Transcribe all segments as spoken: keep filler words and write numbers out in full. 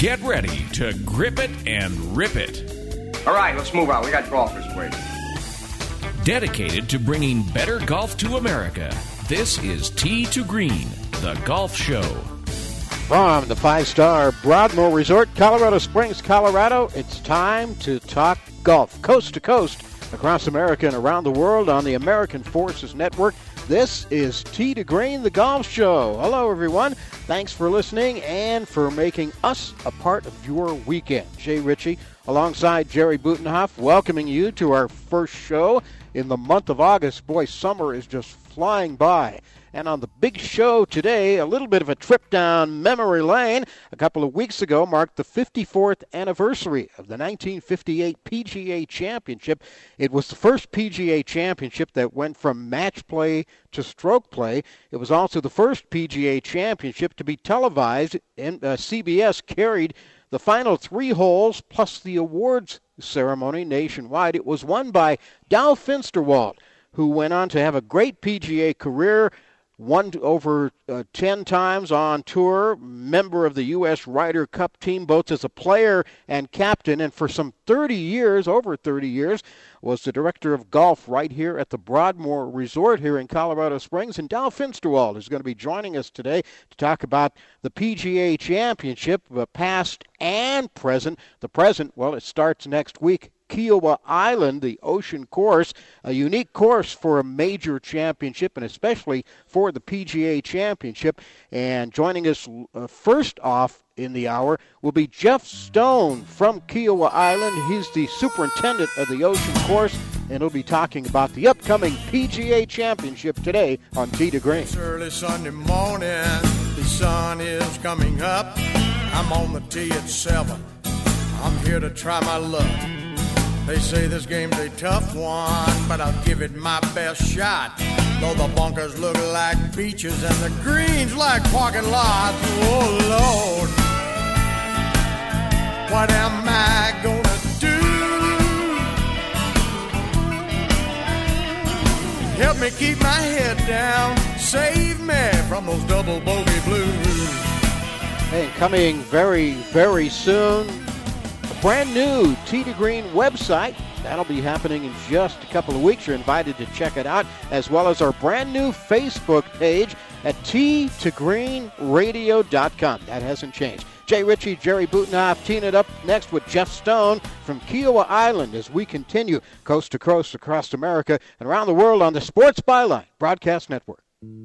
Get ready to grip it and rip it. All right, let's move on. We got golfers waiting. Dedicated to bringing better golf to America, this is Tee to Green, the golf show. From the five-star Broadmoor Resort, Colorado Springs, Colorado, it's time to talk golf. Coast to coast, across America and around the world on the American Forces Network. This is Tee to Green, the golf show. Hello, everyone. Thanks for listening and for making us a part of your weekend. Jay Ritchie, alongside Jerry Butenhoff, welcoming you to our first show in the month of August. Boy, summer is just flying by. And on the big show today, a little bit of a trip down memory lane. A couple of weeks ago marked the fifty-fourth anniversary of the nineteen fifty-eight P G A Championship. It was the first P G A Championship that went from match play to stroke play. It was also the first P G A Championship to be televised, and uh, C B S carried the final three holes plus the awards ceremony nationwide. It was won by Dow Finsterwald, who went on to have a great P G A career, won over uh, ten times on tour, member of the U S Ryder Cup team, both as a player and captain, and for some thirty years, over thirty years, was the director of golf right here at the Broadmoor Resort here in Colorado Springs. And Dow Finsterwald is going to be joining us today to talk about the P G A Championship, uh, past and present. The present, well, it starts next week. Kiawah Island, the ocean course, a unique course for a major championship and especially for the P G A Championship. And joining us uh, first off in the hour will be Jeff Stone from Kiawah Island. He's the superintendent of the ocean course, and he'll be talking about the upcoming P G A Championship today on Tee to Green. It's early Sunday morning, the sun is coming up. I'm on the tee at seven. I'm here to try my luck. They say this game's a tough one, but I'll give it my best shot. Though the bunkers look like beaches and the greens like parking lots. Oh, Lord, what am I gonna do? Help me keep my head down. Save me from those double bogey blues. Hey, coming very, very soon, brand new Tee to Green website. That'll be happening in just a couple of weeks. You're invited to check it out, as well as our brand new Facebook page at tee to green radio dot com. That hasn't changed. Jay Ritchie, Jerry Butenhoff, teeing it up next with Jeff Stone from Kiawah Island as we continue coast to coast across America and around the world on the Sports Byline Broadcast Network.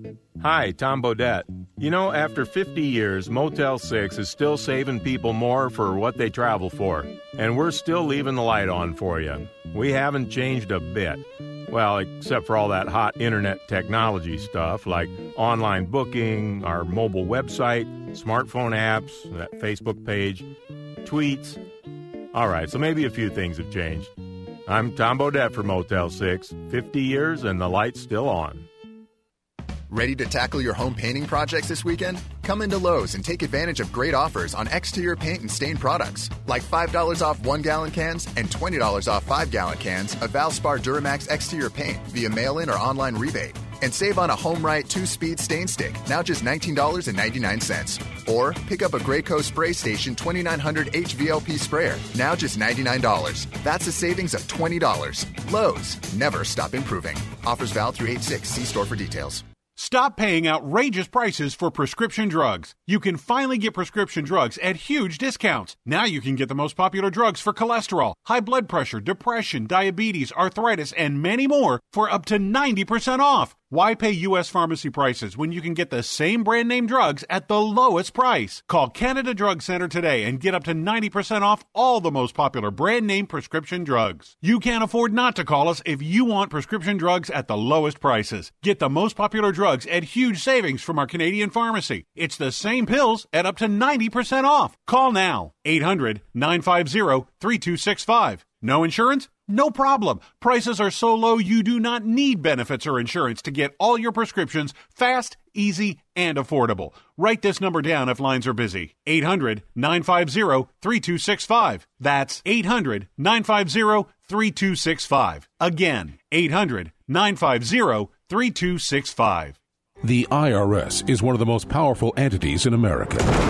Hi, Tom Bodette. You know, after fifty years, Motel six is still saving people more for what they travel for. And we're still leaving the light on for you. We haven't changed a bit. Well, except for all that hot internet technology stuff like online booking, our mobile website, smartphone apps, that Facebook page, tweets. All right, so maybe a few things have changed. I'm Tom Bodette for Motel six. fifty years and the light's still on. Ready to tackle your home painting projects this weekend? Come into Lowe's and take advantage of great offers on exterior paint and stain products, like five dollars off one-gallon cans and twenty dollars off five-gallon cans of Valspar Duramax exterior paint via mail-in or online rebate. And save on a HomeRite two-speed stain stick, now just nineteen dollars and ninety-nine cents. Or pick up a Graco Spray Station twenty-nine hundred H V L P sprayer, now just ninety-nine dollars. That's a savings of twenty dollars. Lowe's, never stop improving. Offers valid through eight six. See store for details. Stop paying outrageous prices for prescription drugs. You can finally get prescription drugs at huge discounts. Now you can get the most popular drugs for cholesterol, high blood pressure, depression, diabetes, arthritis, and many more for up to ninety percent off. Why pay U S pharmacy prices when you can get the same brand name drugs at the lowest price? Call Canada Drug Center today and get up to ninety percent off all the most popular brand name prescription drugs. You can't afford not to call us if you want prescription drugs at the lowest prices. Get the most popular drugs at huge savings from our Canadian pharmacy. It's the same pills at up to ninety percent off. Call now. eight hundred nine five zero three two six five. No insurance? No problem. Prices are so low you do not need benefits or insurance to get all your prescriptions fast, easy, and affordable. Write this number down if lines are busy. eight hundred nine five zero three two six five. That's eight hundred nine five zero three two six five. Again, eight hundred nine five zero three two six five. The I R S is one of the most powerful entities in America.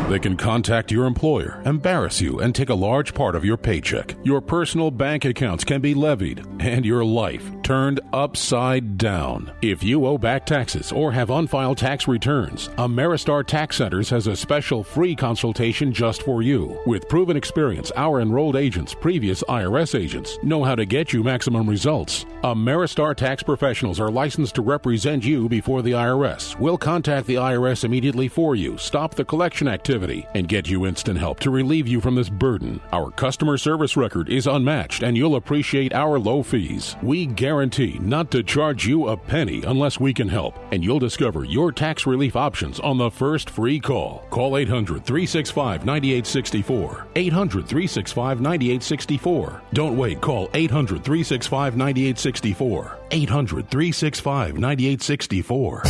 They can contact your employer, embarrass you, and take a large part of your paycheck. Your personal bank accounts can be levied, and your life turned upside down. If you owe back taxes or have unfiled tax returns, Ameristar Tax Centers has a special free consultation just for you. With proven experience, our enrolled agents, previous I R S agents, know how to get you maximum results. Ameristar Tax Professionals are licensed to represent you before the I R S. We'll contact the I R S immediately for you, stop the collection activity, and get you instant help to relieve you from this burden. Our customer service record is unmatched, and you'll appreciate our low fees. We guarantee not to charge you a penny unless we can help, and you'll discover your tax relief options on the first free call. Call eight hundred, three six five, nine eight six four. eight hundred, three six five, nine eight six four. Don't wait. Call eight hundred, three six five, nine eight six four. eight hundred, three six five, nine eight six four.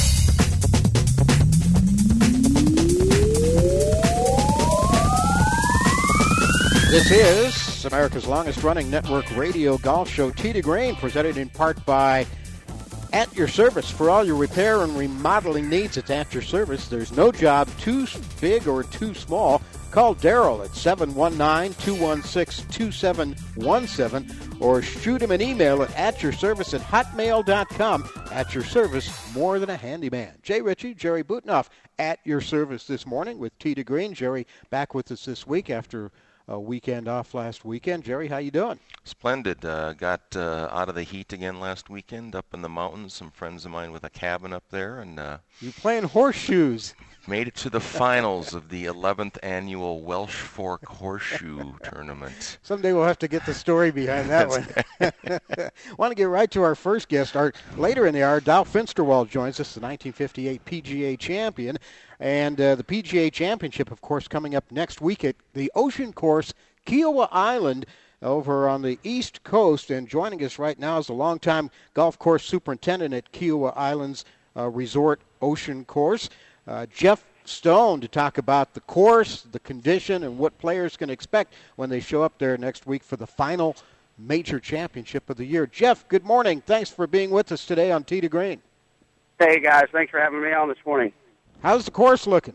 This is America's longest-running network radio golf show, Tee to Green, presented in part by At Your Service. For all your repair and remodeling needs, it's At Your Service. There's no job too big or too small. Call Daryl at seven one nine, two one six, two seven one seven or shoot him an email at atyourservice at hotmail dot com. At Your Service, more than a handyman. Jay Ritchie, Jerry Butenoff, at your service this morning with Tee to Green. Jerry back with us this week after a weekend off last weekend. Jerry, how you doing? Splendid. Uh, got uh, out of the heat again last weekend up in the mountains. Some friends of mine with a cabin up there. and uh, You playing horseshoes. Made it to the finals of the eleventh annual Welsh Fork Horseshoe Tournament. Someday we'll have to get the story behind that one. Want to get right to our first guest. Our, later in the hour, Dow Finsterwald joins us, the nineteen fifty-eight P G A champion. And uh, the P G A Championship, of course, coming up next week at the Ocean Course, Kiowa Island, over on the East Coast. And joining us right now is the longtime golf course superintendent at Kiowa Island's uh, Resort Ocean Course, uh, Jeff Stone, to talk about the course, the condition, and what players can expect when they show up there next week for the final major championship of the year. Jeff, good morning. Thanks for being with us today on Tee to Green. Hey, guys. Thanks for having me on this morning. How's the course looking?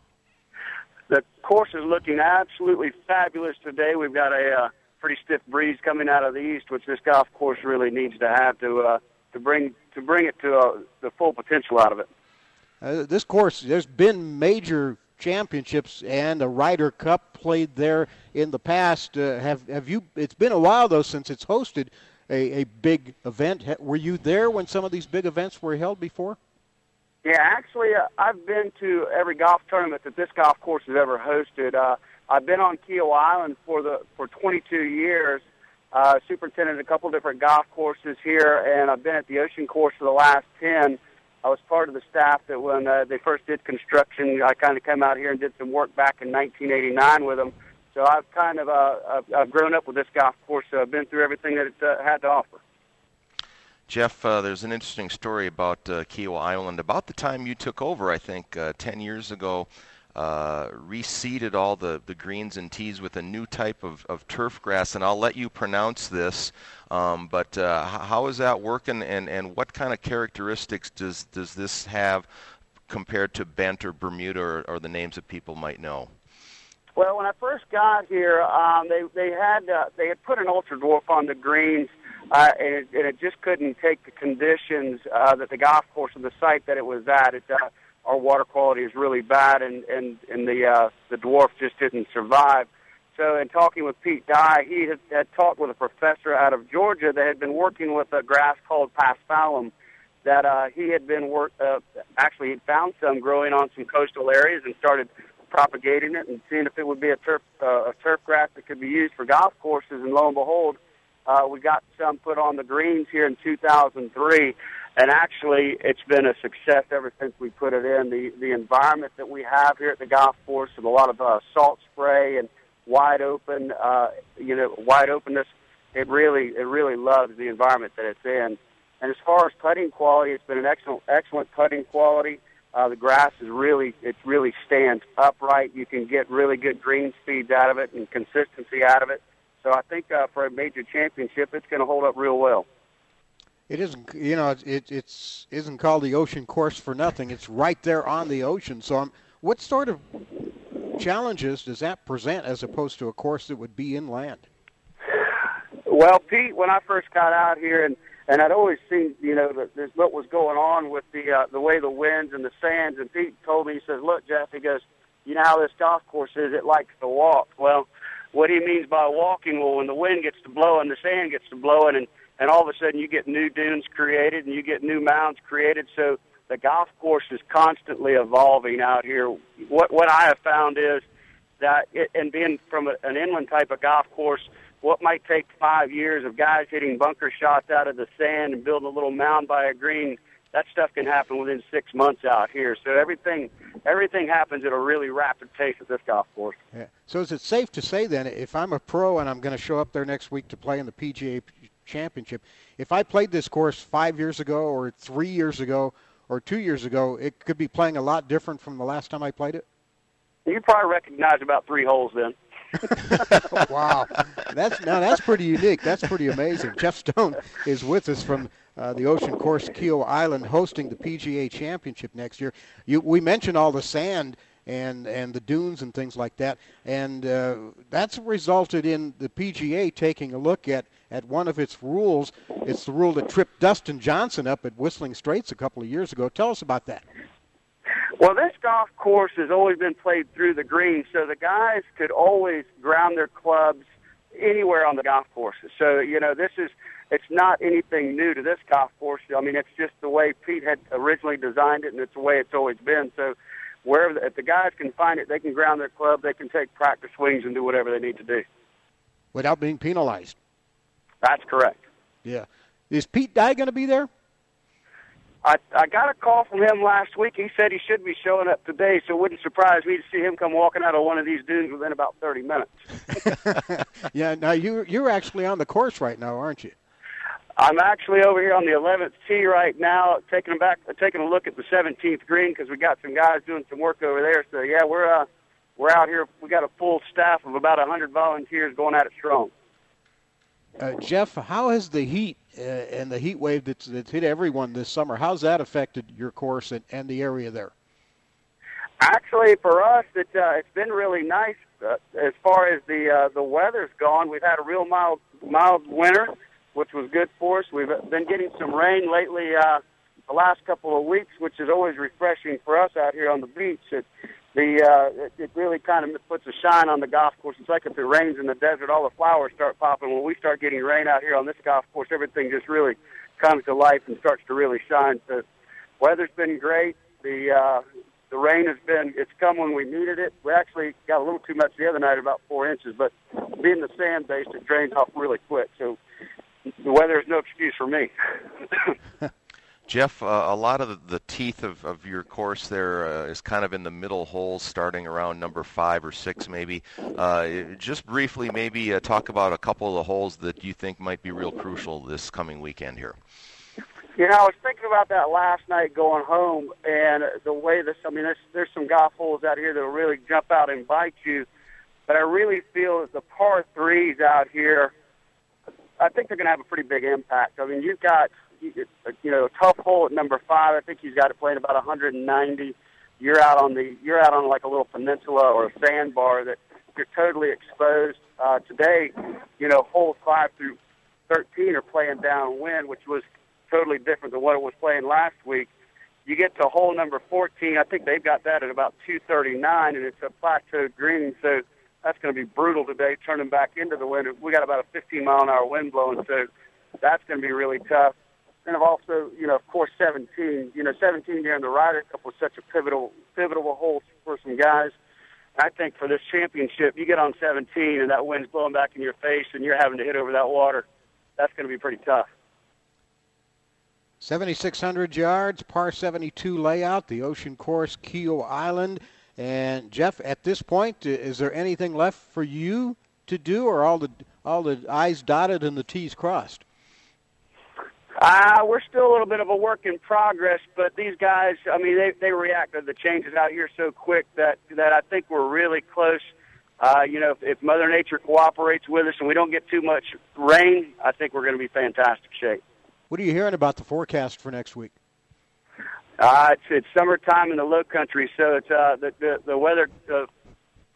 The course is looking absolutely fabulous today. We've got a uh, pretty stiff breeze coming out of the east, which this golf course really needs to have to uh, to bring to bring it to uh, the full potential out of it. Uh, this course, there's been major championships and a Ryder Cup played there in the past. Uh, have have you? It's been a while though since it's hosted a, a big event. Were you there when some of these big events were held before? Yeah, actually, uh, I've been to every golf tournament that this golf course has ever hosted. Uh, I've been on Kiowa Island for the for twenty-two years, uh, superintended a couple different golf courses here, and I've been at the Ocean Course for the last ten. I was part of the staff that when uh, they first did construction, I kind of came out here and did some work back in nineteen eighty-nine with them. So I've kind of uh, I've, I've grown up with this golf course. So I've been through everything that it uh, had to offer. Jeff, uh, there's an interesting story about uh, Kiowa Island. About the time you took over, I think, uh, ten years ago, uh, reseeded all the, the greens and tees with a new type of, of turf grass, and I'll let you pronounce this, um, but uh, how is that working, and, and what kind of characteristics does, does this have compared to Bent or Bermuda or, or the names that people might know? Well, when I first got here, um, they, they, had, uh, they had put an Ultra Dwarf on the greens, Uh, and, it, and it just couldn't take the conditions uh, that the golf course and the site that it was at. It, uh, our water quality is really bad, and, and, and the uh, the dwarf just didn't survive. So in talking with Pete Dye, he had, had talked with a professor out of Georgia that had been working with a grass called Paspalum that uh, he had been work. Uh, actually, he found some growing on some coastal areas and started propagating it and seeing if it would be a turf, uh, a turf grass that could be used for golf courses, and lo and behold, Uh, we got some put on the greens here in two thousand three, and actually it's been a success ever since we put it in. The the environment that we have here at the golf course with a lot of uh, salt spray and wide open, uh, you know, wide openness, it really it really loves the environment that it's in. And as far as putting quality, it's been an excellent excellent putting quality. Uh, the grass is really it really stands upright. You can get really good green speeds out of it and consistency out of it. So I think uh, for a major championship, it's going to hold up real well. It isn't, you know, it it's isn't called the Ocean Course for nothing. It's right there on the ocean. So, um, what sort of challenges does that present as opposed to a course that would be inland? Well, Pete, when I first got out here, and, and I'd always seen, you know, the, the, what was going on with the uh, the way the winds and the sands, and Pete told me, he says, look, Jeff, he goes, you know how this golf course is, it likes to walk. Well, what he means by walking, well, when the wind gets to blowing, the sand gets to blowing, and, and all of a sudden you get new dunes created and you get new mounds created, so the golf course is constantly evolving out here. What what I have found is that, it, and being from a, an inland type of golf course, what might take five years of guys hitting bunker shots out of the sand and building a little mound by a green, that stuff can happen within six months out here. So everything everything happens at a really rapid pace at this golf course. Yeah. So is it safe to say then, if I'm a pro and I'm going to show up there next week to play in the P G A Championship, if I played this course five years ago or three years ago or two years ago, it could be playing a lot different from the last time I played it? You probably recognize about three holes then. Wow. That's now that's pretty unique. That's pretty amazing. Jeff Stone is with us from uh, the Ocean Course Kiawah Island, hosting the P G A Championship next year. You, we mentioned all the sand and, and the dunes and things like that, and uh, that's resulted in the P G A taking a look at, at one of its rules. It's the rule that tripped Dustin Johnson up at Whistling Straits a couple of years ago. Tell us about that. Well, this golf course has always been played through the green, so the guys could always ground their clubs anywhere on the golf courses. So, you know, this is, it's not anything new to this golf course. I mean, it's just the way Pete had originally designed it, and it's the way it's always been. So wherever the, if the guys can find it, they can ground their club, they can take practice swings and do whatever they need to do. Without being penalized. That's correct. Yeah. Is Pete Dye going to be there? I, I got a call from him last week. He said he should be showing up today, so it wouldn't surprise me to see him come walking out of one of these dunes within about thirty minutes. Yeah, now you, you're actually on the course right now, aren't you? I'm actually over here on the eleventh tee right now, taking back, taking a look at the seventeenth green because we got some guys doing some work over there. So, yeah, we're uh, we're out here. We got a full staff of about one hundred volunteers going at it strong. Uh, Jeff, how has the heat uh, and the heat wave that's, that's hit everyone this summer, how's that affected your course and, and the area there? Actually, for us, it, uh, it's been really nice uh, as far as the uh, the weather's gone. We've had a real mild mild winter, which was good for us. We've been getting some rain lately uh, the last couple of weeks, which is always refreshing for us out here on the beach. It, the uh, it, it really kind of puts a shine on the golf course. It's like if it rains in the desert, all the flowers start popping. When we start getting rain out here on this golf course, everything just really comes to life and starts to really shine. So weather's been great. The uh, the rain has been, it's come when we needed it. We actually got a little too much the other night, about four inches, but being the sand-based, it drains off really quick. So the weather is no excuse for me. Jeff, uh, a lot of the, the teeth of, of your course there uh, is kind of in the middle holes, starting around number five or six maybe. Uh, just briefly, maybe uh, talk about a couple of the holes that you think might be real crucial this coming weekend here. You know, I was thinking about that last night going home, and the way this, I mean, there's, there's some golf holes out here that will really jump out and bite you, but I really feel that the par threes out here, I think they're going to have a pretty big impact. I mean, you've got, you know, a tough hole at number five. I think he's got it playing about one hundred ninety. You're out on the, you're out on like a little peninsula or a sandbar that you're totally exposed. Uh, today, you know, holes five through thirteen are playing downwind, which was totally different than what it was playing last week. You get to hole number fourteen. I think they've got that at about two thirty-nine, and it's a plateaued green, so that's going to be brutal today, turning back into the wind. We got about a fifteen mile an hour wind blowing, so that's going to be really tough. And I've also, you know, of course, seventeen. You know, seventeen during the Ryder Cup was such a pivotal, pivotal hole for some guys. I think for this championship, you get on seventeen and that wind's blowing back in your face and you're having to hit over that water. That's going to be pretty tough. seventy-six hundred yards, par seventy-two layout, the Ocean Course, Kiawah Island. And Jeff, at this point, is there anything left for you to do, or all the all the I's dotted and the T's crossed? Uh, we're still a little bit of a work in progress, but these guys, I mean, they they react to the changes out here so quick that that I think we're really close. Uh, you know, if, if Mother Nature cooperates with us and we don't get too much rain, I think we're going to be fantastic shape. What are you hearing about the forecast for next week? Uh, it's, it's summertime in the Low Country, so it's uh, the, the the weather uh,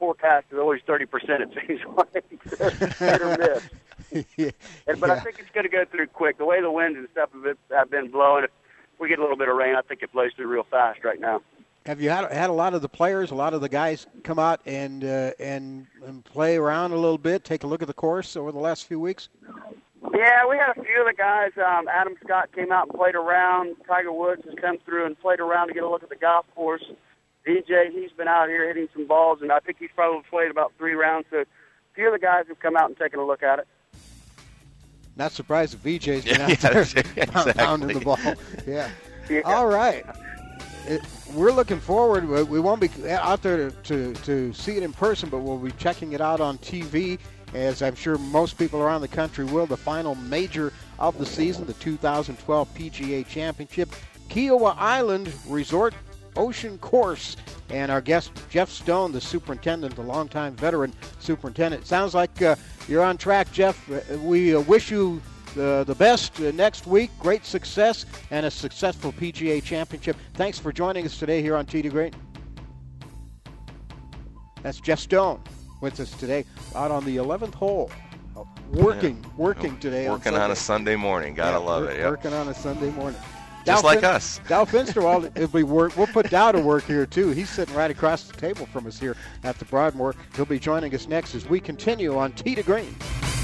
forecast is always thirty percent, it seems like. Hit or miss. yeah. And, but yeah. I think it's going to go through quick. The way the winds and stuff have been, have been blowing, if we get a little bit of rain, I think it blows through real fast right now. Have you had had a lot of the players, a lot of the guys come out and uh, and and play around a little bit, take a look at the course over the last few weeks? Yeah, we had a few of the guys. Um, Adam Scott came out and played around. Tiger Woods has come through and played around to get a look at the golf course. D J, he's been out here hitting some balls, and I think he's probably played about three rounds. So a few of the guys have come out and taken a look at it. Not surprised if V J's been Yeah, out there exactly. pounding the ball. Yeah. Yeah. All right. It, we're looking forward. We won't be out there to, to, to see it in person, but we'll be checking it out on T V, as I'm sure most people around the country will. The final major of the season, the two thousand twelve P G A Championship, Kiawah Island Resort Ocean Course. And our guest, Jeff Stone, the superintendent, the longtime veteran superintendent. Sounds like uh, you're on track, Jeff. We uh, wish you the, the best uh, next week, great success, and a successful P G A Championship. Thanks for joining us today here on Tee to Green. That's Jeff Stone with us today out on the eleventh hole. Uh, working, yeah. working today. Working on, on a Sunday morning. Gotta yeah, love work, it. Yep. Working on a Sunday morning. Just Dow like fin- us. Dow Finsterwald, it'll be work. We'll put Dow to work here, too. He's sitting right across the table from us here at the Broadmoor. He'll be joining us next as we continue on Tee to Green.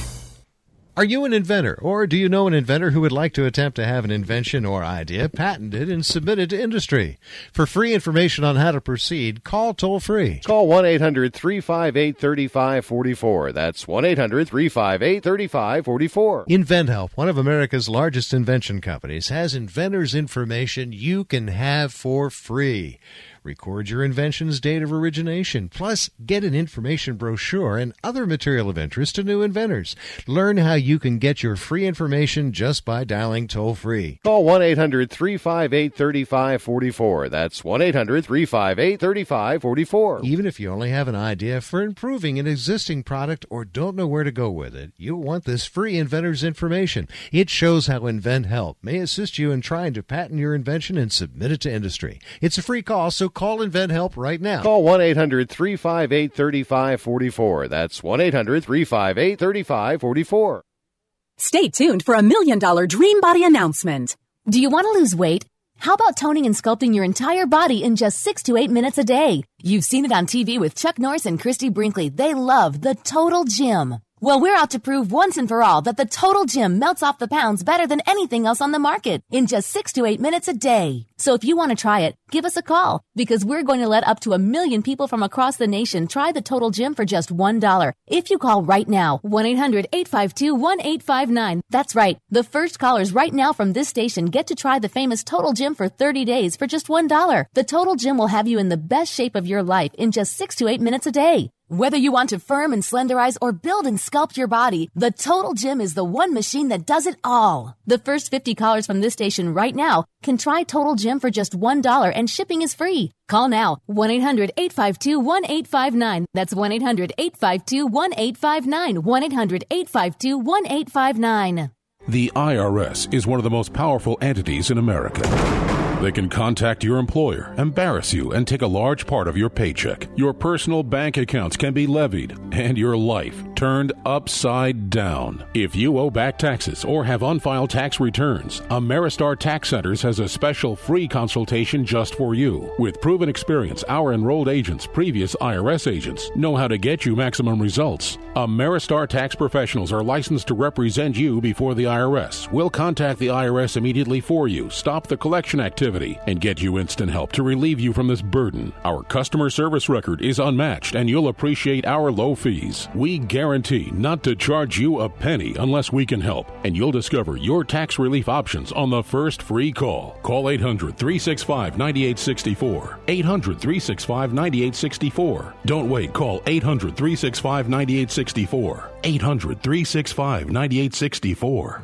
Are you an inventor, or do you know an inventor who would like to attempt to have an invention or idea patented and submitted to industry? For free information on how to proceed, call toll-free. Call one eight hundred three five eight three five four four. That's one eight hundred three five eight three five four four. InventHelp, one of America's largest invention companies, has inventors' information you can have for free. Record your invention's date of origination, plus get an information brochure and other material of interest to new inventors. Learn how you can get your free information just by dialing toll-free. Call one eight hundred three five eight three five four four. That's one eight hundred three five eight three five four four. Even if you only have an idea for improving an existing product or don't know where to go with it, you'll want this free inventor's information. It shows how InventHelp may assist you in trying to patent your invention and submit it to industry. It's a free call, so call InventHelp right now. Call one eight hundred three five eight three five four four. That's one eight hundred three five eight three five four four. Stay tuned for a million dollar dream body announcement. Do you want to lose weight? How about toning and sculpting your entire body in just six to eight minutes a day? You've seen it on T V with Chuck Norris and Christy Brinkley. They love the Total Gym. Well, we're out to prove once and for all that the Total Gym melts off the pounds better than anything else on the market in just six to eight minutes a day. So if you want to try it, give us a call, because we're going to let up to a million people from across the nation try the Total Gym for just one dollar. If you call right now, one eight hundred eight five two one eight five nine. That's right. The first callers right now from this station get to try the famous Total Gym for thirty days for just one dollar. The Total Gym will have you in the best shape of your life in just six to eight minutes a day. Whether you want to firm and slenderize or build and sculpt your body, the Total Gym is the one machine that does it all. The first fifty callers from this station right now can try Total Gym for just one dollar, and shipping is free. Call now, one eight hundred eight five two one eight five nine. That's one eight hundred eight five two one eight five nine. one eight hundred eight five two one eight five nine. The I R S is one of the most powerful entities in America. They can contact your employer, embarrass you, and take a large part of your paycheck. Your personal bank accounts can be levied, and your life turned upside down. If you owe back taxes or have unfiled tax returns, Ameristar Tax Centers has a special free consultation just for you. With proven experience, our enrolled agents, previous I R S agents, know how to get you maximum results. Ameristar Tax Professionals are licensed to represent you before the I R S. We'll contact the I R S immediately for you, stop the collection activity, and get you instant help to relieve you from this burden. Our customer service record is unmatched, and you'll appreciate our low fees. We guarantee not to charge you a penny unless we can help, and you'll discover your tax relief options on the first free call. Call eight hundred three six five nine eight six four. eight hundred three six five nine eight six four. Don't wait. Call eight hundred three six five nine eight six four. eight hundred three six five nine eight six four.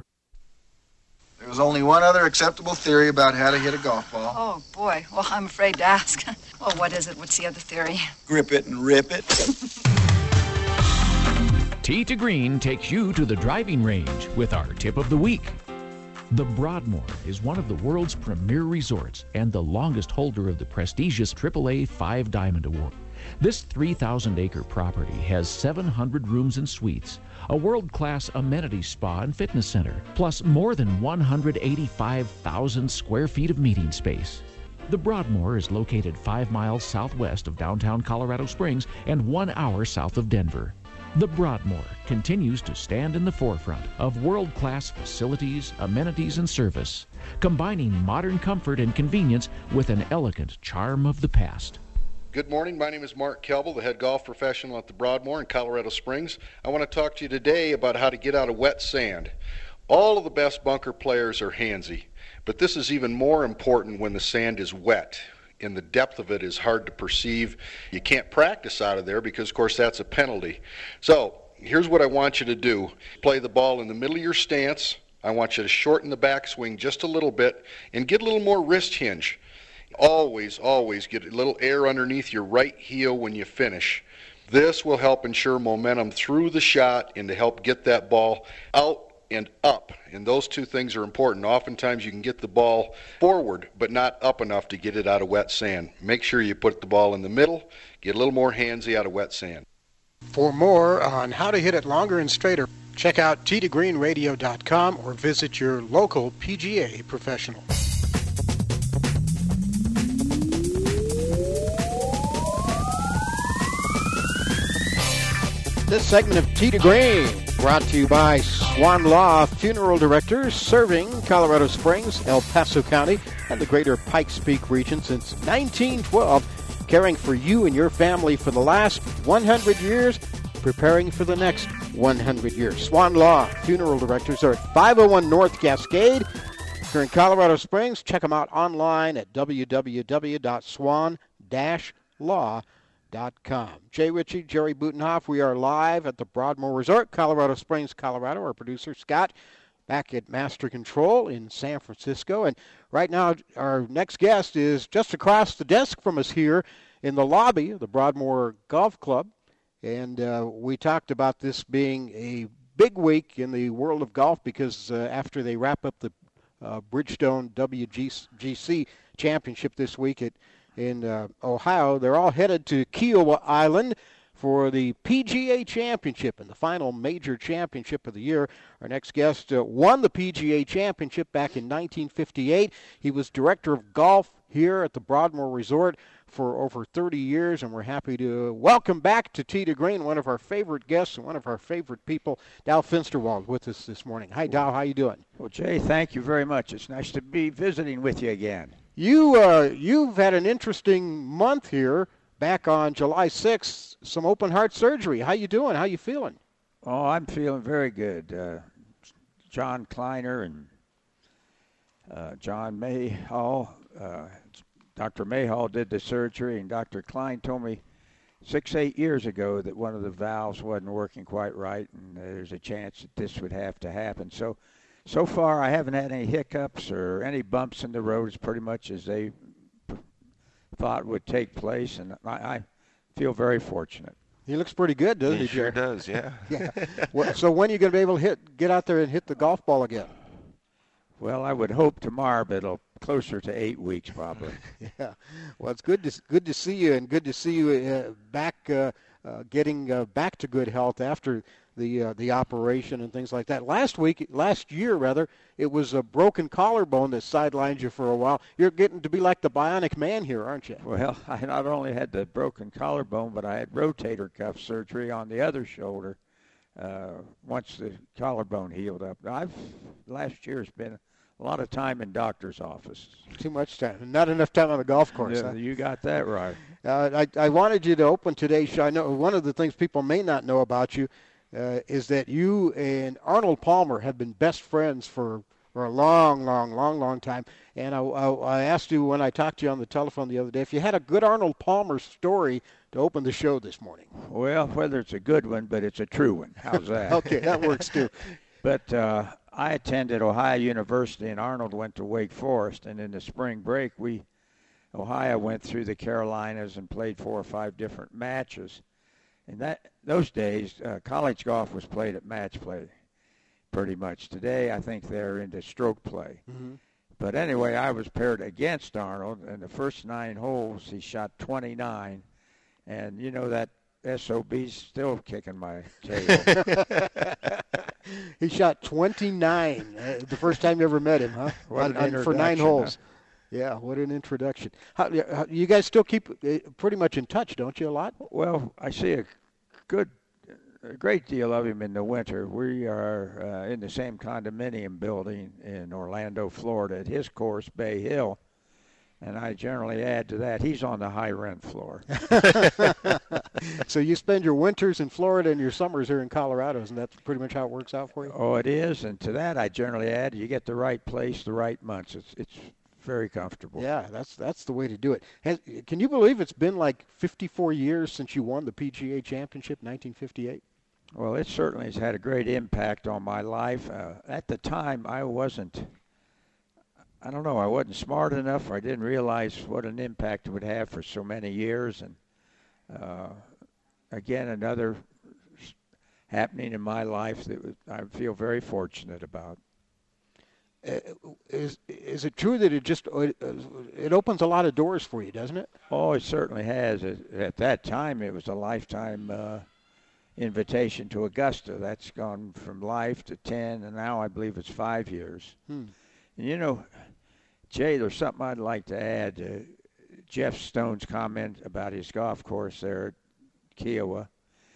There was only one other acceptable theory about how to hit a golf ball. Oh, boy. Well, I'm afraid to ask. Well, what is it? What's the other theory? Grip it and rip it. Tee to Green takes you to the driving range with our tip of the week. The Broadmoor is one of the world's premier resorts and the longest holder of the prestigious triple A Five Diamond Award. This three thousand acre property has seven hundred rooms and suites, a world-class amenity spa and fitness center, plus more than one hundred eighty-five thousand square feet of meeting space. The Broadmoor is located five miles southwest of downtown Colorado Springs and one hour south of Denver. The Broadmoor continues to stand in the forefront of world-class facilities, amenities, and service, combining modern comfort and convenience with an elegant charm of the past. Good morning. My name is Mark Kelble, the head golf professional at the Broadmoor in Colorado Springs. I want to talk to you today about how to get out of wet sand. All of the best bunker players are handsy, but this is even more important when the sand is wet and the depth of it is hard to perceive. You can't practice out of there because, of course, that's a penalty. So here's what I want you to do. Play the ball in the middle of your stance. I want you to shorten the backswing just a little bit and get a little more wrist hinge. Always, always get a little air underneath your right heel when you finish. This will help ensure momentum through the shot and to help get that ball out and up. And those two things are important. Oftentimes you can get the ball forward, but not up enough to get it out of wet sand. Make sure you put the ball in the middle, get a little more handsy out of wet sand. For more on how to hit it longer and straighter, check out tee to green radio dot com or visit your local P G A professional. This segment of Tee to Green brought to you by Swan Law Funeral Directors, serving Colorado Springs, El Paso County, and the greater Pikes Peak region since nineteen twelve, caring for you and your family for the last one hundred years, preparing for the next one hundred years. Swan Law Funeral Directors are at five oh one North Cascade. If you're in Colorado Springs, check them out online at w w w dot swan dash law dot com. Jay Ritchie, Jerry Butenhoff, we are live at the Broadmoor Resort, Colorado Springs, Colorado. Our producer, Scott, back at Master Control in San Francisco. And right now, our next guest is just across the desk from us here in the lobby of the Broadmoor Golf Club. And uh, we talked about this being a big week in the world of golf because uh, after they wrap up the uh, Bridgestone W G C Championship this week at in uh, Ohio, they're all headed to Kiowa Island for the P G A Championship and the final major championship of the year. Our next guest uh, won the P G A Championship back in nineteen fifty-eight. He was director of golf here at the Broadmoor Resort for over thirty years, and we're happy to welcome back to Tee to Green one of our favorite guests and one of our favorite people, Dow Finsterwald, with us this morning. Hi, Dow. How you doing? Well, Jay, thank you very much. It's nice to be visiting with you again. You, uh, you've had an interesting month here. Back on July sixth, some open heart surgery. How you doing? How you feeling? Oh, I'm feeling very good. Uh, John Kleiner and uh, John Mayhall, uh, Doctor Mayhall did the surgery, and Doctor Klein told me six, eight years ago that one of the valves wasn't working quite right, and there's a chance that this would have to happen. So, so far I haven't had any hiccups or any bumps in the road. It's pretty much as they thought would take place, and I, I feel very fortunate. He looks pretty good, doesn't he? He sure does, yeah. yeah. Well, so when are you going to be able to hit, get out there and hit the golf ball again? Well, I would hope tomorrow, but it'll closer to eight weeks probably. yeah. Well, it's good to good to see you, and good to see you uh, back, uh, uh, getting uh, back to good health after the uh, the operation and things like that. Last week, last year rather, it was a broken collarbone that sidelined you for a while. You're getting to be like the bionic man here, aren't you? Well, I not only had the broken collarbone, but I had rotator cuff surgery on the other shoulder uh, once the collarbone healed up. I've last year's been a lot of time in doctor's offices. Too much time. Not enough time on the golf course. Yeah, huh? You got that right. Uh, I, I wanted you to open today's show. I know one of the things people may not know about you Uh, is that you and Arnold Palmer have been best friends for, for a long, long, long, long time. And I, I, I asked you when I talked to you on the telephone the other day if you had a good Arnold Palmer story to open the show this morning. Well, whether it's a good one, but it's a true one. How's that? Okay, that works too. But uh, I attended Ohio University, and Arnold went to Wake Forest. And in the spring break, we Ohio went through the Carolinas and played four or five different matches. In that those days, uh, college golf was played at match play pretty much. Today, I think they're into stroke play. Mm-hmm. But anyway, I was paired against Arnold. In the first nine holes, he shot twenty-nine, And, you know, that S O B's still kicking my tail. He shot twenty-nine uh, the first time you ever met him, huh? What on, an on, for nine holes. Huh? Yeah, what an introduction. How, how, you guys still keep uh, pretty much in touch, don't you, a lot? Well, I see a good, a great deal of him in the winter. We are uh, in the same condominium building in Orlando, Florida, at his course, Bay Hill. And I generally add to that, he's on the high rent floor. So you spend your winters in Florida and your summers here in Colorado, and that's pretty much how it works out for you? Oh, it is. And to that, I generally add, you get the right place, the right months. It's it's very comfortable. Yeah, that's that's the way to do it. Has, can you believe it's been like fifty-four years since you won the P G A Championship, nineteen fifty-eight? Well, it certainly has had a great impact on my life. Uh, at the time, I wasn't, I don't know, I wasn't smart enough, or I didn't realize what an impact it would have for so many years. And uh, again, another happening in my life that I feel very fortunate about. Uh, is is it true that it just uh, it opens a lot of doors for you, doesn't it? Oh, it certainly has. At that time, it was a lifetime uh, invitation to Augusta. That's gone from life to ten, and now I believe it's five years. Hmm. And you know, Jay, there's something I'd like to add. Uh, Jeff Stone's comment about his golf course there at Kiowa.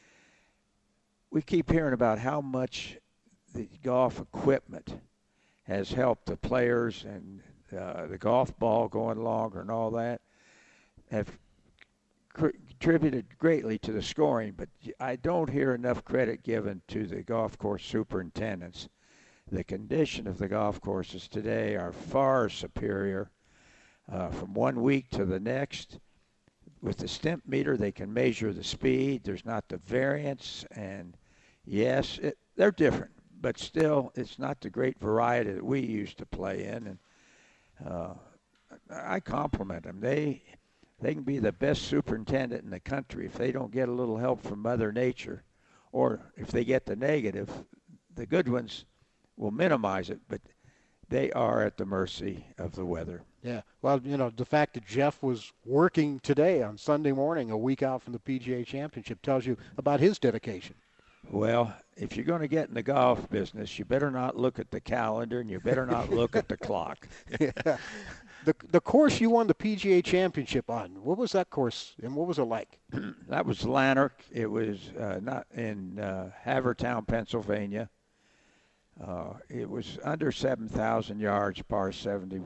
We keep hearing about how much the golf equipment has helped the players, and uh, the golf ball going longer and all that have contributed greatly to the scoring. But I don't hear enough credit given to the golf course superintendents. The condition of the golf courses today are far superior uh, from one week to the next. With the stimp meter, they can measure the speed. There's not the variance, and yes, it, they're different. But still, it's not the great variety that we used to play in. And uh, I compliment them. They they can be the best superintendent in the country if they don't get a little help from Mother Nature, or if they get the negative, the good ones will minimize it. But they are at the mercy of the weather. Yeah. Well, you know, the fact that Jeff was working today on Sunday morning, a week out from the P G A Championship, tells you about his dedication. Well, if you're going to get in the golf business, you better not look at the calendar, and you better not look at the clock. Yeah. The the course you won the P G A Championship on, what was that course, and what was it like? That was Lanark. It was uh, not in uh, Havertown, Pennsylvania. Uh, it was under seven thousand yards, par seventy,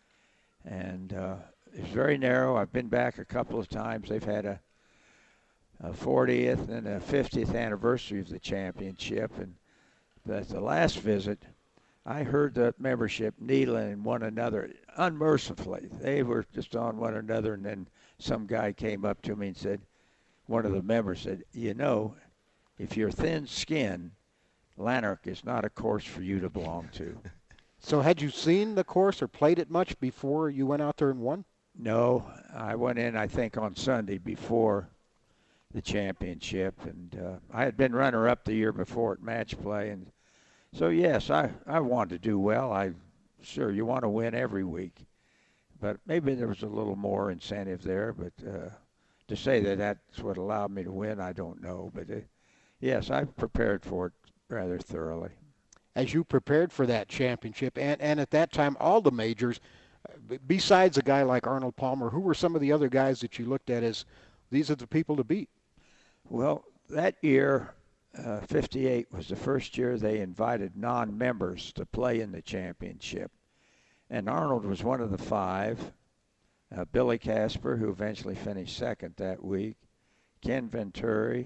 and uh, it's very narrow. I've been back a couple of times. They've had a A fortieth and a fiftieth anniversary of the championship, and at the last visit, I heard the membership needling one another unmercifully. They were just on one another, and then some guy came up to me and said, one of the members said, you know, if you're thin-skinned, Lanark is not a course for you to belong to. So had you seen the course or played it much before you went out there and won? No, I went in, I think, on Sunday before the championship, and uh, I had been runner-up the year before at match play, and so yes, I, I wanted to do well. I sure you want to win every week, but maybe there was a little more incentive there. But uh, to say that that's what allowed me to win, I don't know. But uh, yes, I prepared for it rather thoroughly. As you prepared for that championship, and and at that time, all the majors, besides a guy like Arnold Palmer, who were some of the other guys that you looked at as these are the people to beat? Well, that year, uh, fifty-eight was the first year they invited non-members to play in the championship. And Arnold was one of the five. Uh, Billy Casper, who eventually finished second that week. Ken Venturi.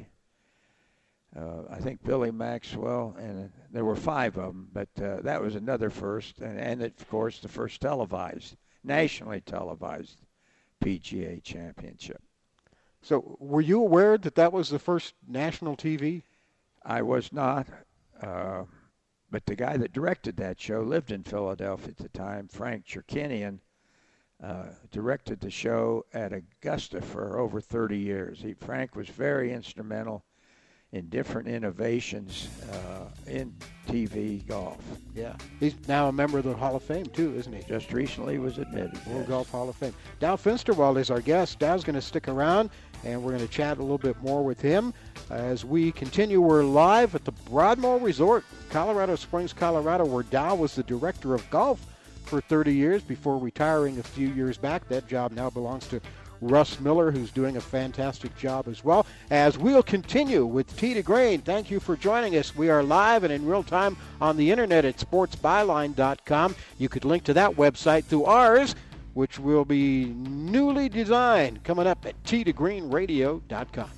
Uh, I think Billy Maxwell. And uh, there were five of them. But uh, that was another first. And, and, of course, the first televised, nationally televised P G A championship. So were you aware that that was the first national T V? I was not, uh, but the guy that directed that show lived in Philadelphia at the time, Frank Cherkinian, uh, directed the show at Augusta for over thirty years. He, Frank was very instrumental in different innovations uh, in T V golf. Yeah. He's now a member of the Hall of Fame, too, isn't he? Just recently was admitted. World yes. Golf Hall of Fame. Dow Finsterwald is our guest. Dow's going to stick around. and we're going to chat a little bit more with him as we continue. We're live at the Broadmoor Resort, Colorado Springs, Colorado, where Dow was the director of golf for thirty years before retiring a few years back. That job now belongs to Russ Miller, who's doing a fantastic job as well. As we'll continue with Tee to Green, thank you for joining us. We are live and in real time on the internet at sports byline dot com. You could link to that website through ours, which will be newly designed, coming up at tee to green radio dot com.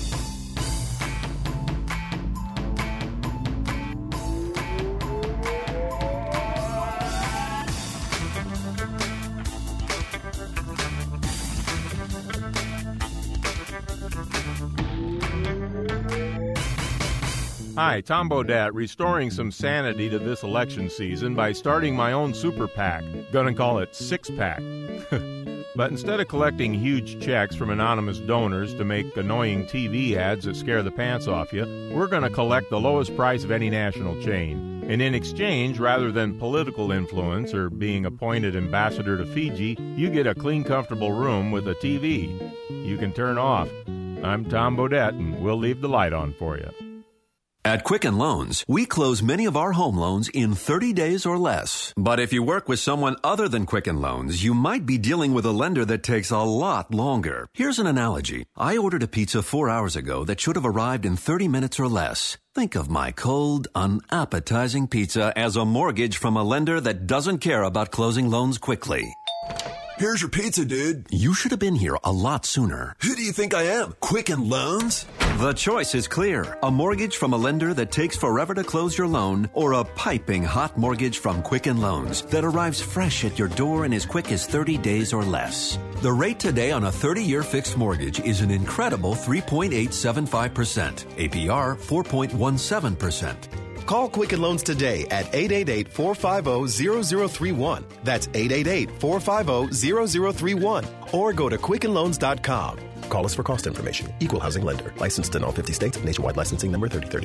Hi, Tom Bodett, restoring some sanity to this election season by starting my own super PAC. Gonna call it Six Pack. But instead of collecting huge checks from anonymous donors to make annoying T V ads that scare the pants off you, we're gonna collect the lowest price of any national chain. And in exchange, rather than political influence or being appointed ambassador to Fiji, you get a clean, comfortable room with a T V you can turn off. I'm Tom Bodett, and we'll leave the light on for you. At Quicken Loans, we close many of our home loans in thirty days or less. But if you work with someone other than Quicken Loans, you might be dealing with a lender that takes a lot longer. Here's an analogy. I ordered a pizza four hours ago that should have arrived in thirty minutes or less. Think of my cold, unappetizing pizza as a mortgage from a lender that doesn't care about closing loans quickly. Here's your pizza, dude. You should have been here a lot sooner. Who do you think I am? Quicken Loans? The choice is clear. A mortgage from a lender that takes forever to close your loan, or a piping hot mortgage from Quicken Loans that arrives fresh at your door in as quick as thirty days or less. The rate today on a thirty-year fixed mortgage is an incredible three point eight seven five percent. A P R four point one seven percent. Call Quicken Loans today at eight eight eight, four five zero, zero zero three one. That's eight eight eight, four five zero, zero zero three one. Or go to quicken loans dot com. Call us for cost information. Equal housing lender. Licensed in all fifty states. Nationwide licensing number thirty thirty.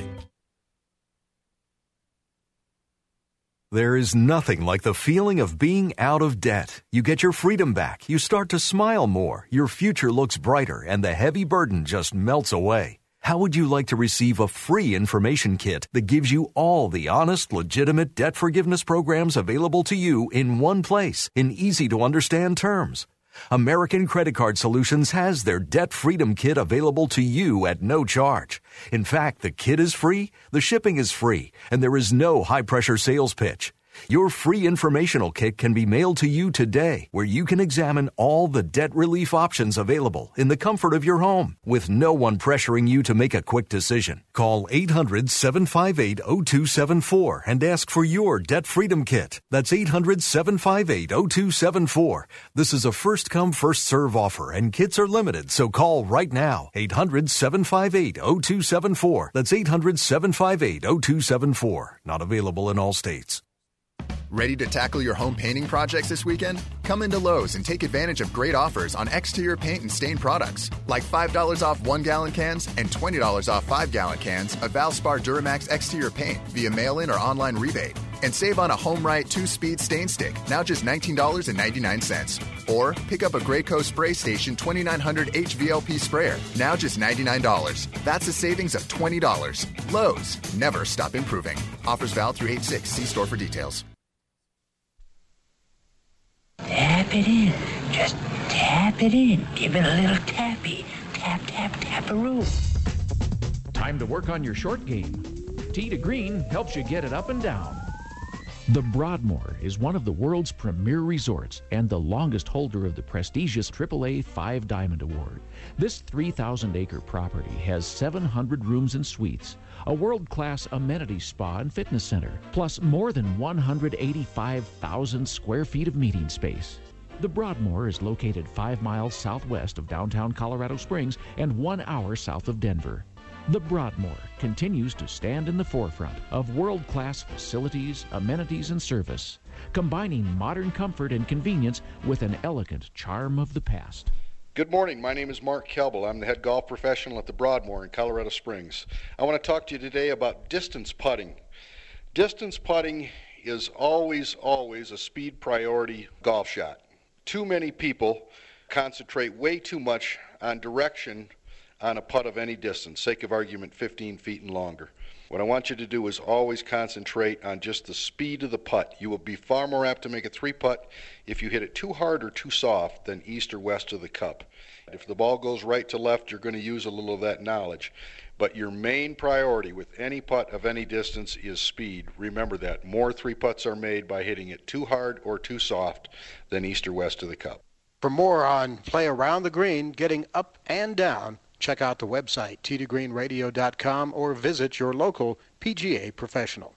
There is nothing like the feeling of being out of debt. You get your freedom back. You start to smile more. Your future looks brighter, and the heavy burden just melts away. How would you like to receive a free information kit that gives you all the honest, legitimate debt forgiveness programs available to you in one place, in easy-to-understand terms? American Credit Card Solutions has their Debt Freedom Kit available to you at no charge. In fact, the kit is free, the shipping is free, and there is no high-pressure sales pitch. Your free informational kit can be mailed to you today, where you can examine all the debt relief options available in the comfort of your home, with no one pressuring you to make a quick decision. Call eight hundred, seven five eight, zero two seven four and ask for your Debt Freedom Kit. That's eight hundred, seven five eight, zero two seven four. This is a first-come, first-serve offer, and kits are limited, so call right now. eight hundred, seven five eight, zero two seven four. That's eight hundred, seven five eight, zero two seven four. Not available in all states. Ready to tackle your home painting projects this weekend? Come into Lowe's and take advantage of great offers on exterior paint and stain products, like five dollars off one-gallon cans and twenty dollars off five-gallon cans of Valspar Duramax exterior paint via mail-in or online rebate. And save on a HomeRite two-speed stain stick, now just nineteen dollars and ninety-nine cents. Or pick up a Graco Spray Station twenty-nine hundred H V L P sprayer, now just ninety-nine dollars. That's a savings of twenty dollars. Lowe's, never stop improving. Offers valid through eight six. See store for details. Tap it in. Just tap it in. Give it a little tappy. Tap, tap, tap-a-roo. Time to work on your short game. Tee to Green helps you get it up and down. The Broadmoor is one of the world's premier resorts and the longest holder of the prestigious triple A Five Diamond Award. This three thousand acre property has seven hundred rooms and suites, a world-class amenity spa and fitness center, plus more than one hundred eighty-five thousand square feet of meeting space. The Broadmoor is located five miles southwest of downtown Colorado Springs and one hour south of Denver. The Broadmoor continues to stand in the forefront of world-class facilities, amenities, and service, combining modern comfort and convenience with an elegant charm of the past. Good morning. My name is Mark Kelbel. I'm the head golf professional at the Broadmoor in Colorado Springs. I want to talk to you today about distance putting. Distance putting is always, always a speed priority golf shot. Too many people concentrate way too much on direction on a putt of any distance, sake of argument fifteen feet and longer. What I want you to do is always concentrate on just the speed of the putt. You will be far more apt to make a three putt if you hit it too hard or too soft than east or west of the cup. If the ball goes right to left, you're going to use a little of that knowledge. But your main priority with any putt of any distance is speed. Remember that. More three putts are made by hitting it too hard or too soft than east or west of the cup. For more on play around the green, getting up and down, check out the website, tee to green radio dot com, or visit your local P G A professional.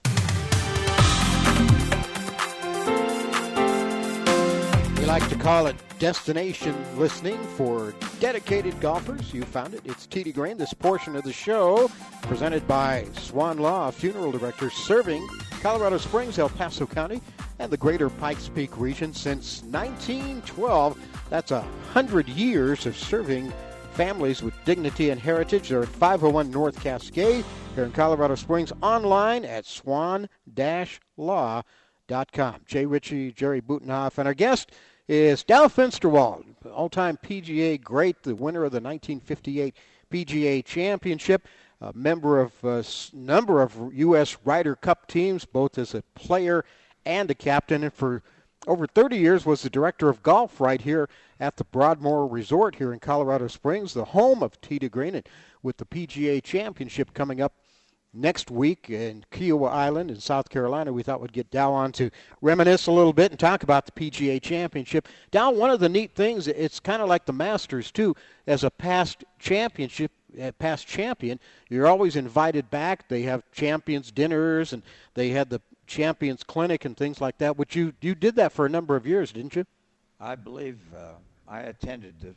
We like to call it destination listening for dedicated golfers. You found it. It's Tee to Green. This portion of the show presented by Swan Law, funeral director serving Colorado Springs, El Paso County, and the greater Pikes Peak region since nineteen twelve. That's a hundred years of serving families with dignity and heritage. They're at five oh one North Cascade here in Colorado Springs, online at swan dash law dot com. Jay Ritchie, Jerry Butenhoff, and our guest is Dow Finsterwald, all-time P G A great, the winner of the nineteen fifty-eight P G A Championship, a member of a number of U S Ryder Cup teams, both as a player and a captain, and for over thirty years was the director of golf right here at the Broadmoor Resort here in Colorado Springs, the home of Tee to Green, and with the P G A Championship coming up next week in Kiowa Island in South Carolina, we thought we'd get Dow on to reminisce a little bit and talk about the P G A Championship. Dow, one of the neat things, it's kind of like the Masters, too, as a past championship, uh, past champion, you're always invited back. They have champions dinners, and they had the Champions Clinic and things like that, which you, you did that for a number of years, didn't you? I believe uh, I attended the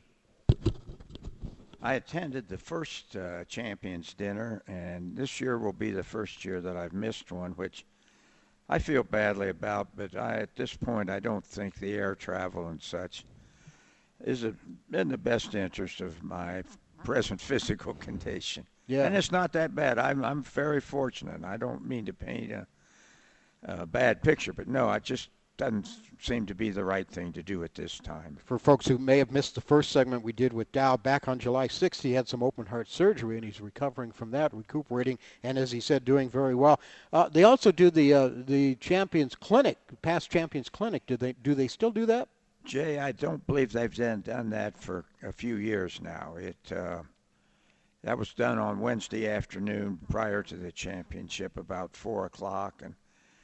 I attended the first uh, Champions Dinner, and this year will be the first year that I've missed one, which I feel badly about, but I, at this point I don't think the air travel and such is a, in the best interest of my present physical condition. Yeah. And it's not that bad. I'm, I'm very fortunate. I don't mean to paint a, a bad picture, but no, it just doesn't seem to be the right thing to do at this time. For folks who may have missed the first segment we did with Dow, back on July sixth, he had some open heart surgery, and he's recovering from that, recuperating, and as he said, doing very well. Uh, they also do the uh, the Champions Clinic, past Champions Clinic. Do they do they still do that? Jay, I don't believe they've done, done that for a few years now. It uh, that was done on Wednesday afternoon prior to the championship, about four o'clock, and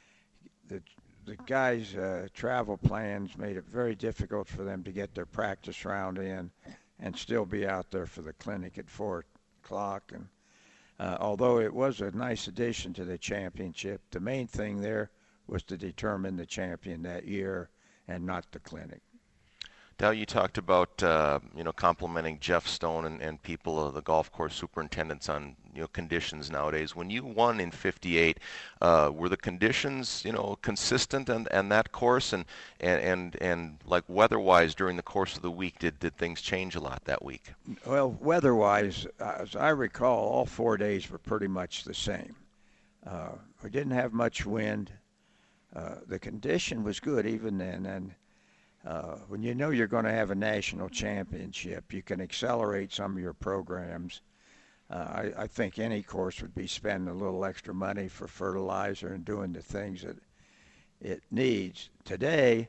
the The guys' uh, travel plans made it very difficult for them to get their practice round in and still be out there for the clinic at four o'clock. And uh, although it was a nice addition to the championship, the main thing there was to determine the champion that year and not the clinic. Dow, you talked about uh, you know complimenting Jeff Stone and, and people, uh, the golf course superintendents, on you know conditions nowadays. When you won in fifty-eight, uh, were the conditions you know consistent and and that course and and and, and like weather-wise during the course of the week, did did things change a lot that week? Well, weather-wise, as I recall, all four days were pretty much the same. Uh, we didn't have much wind. Uh, the condition was good even then, and Uh, when you know you're going to have a national championship, you can accelerate some of your programs. Uh, I, I think any course would be spending a little extra money for fertilizer and doing the things that it needs. Today,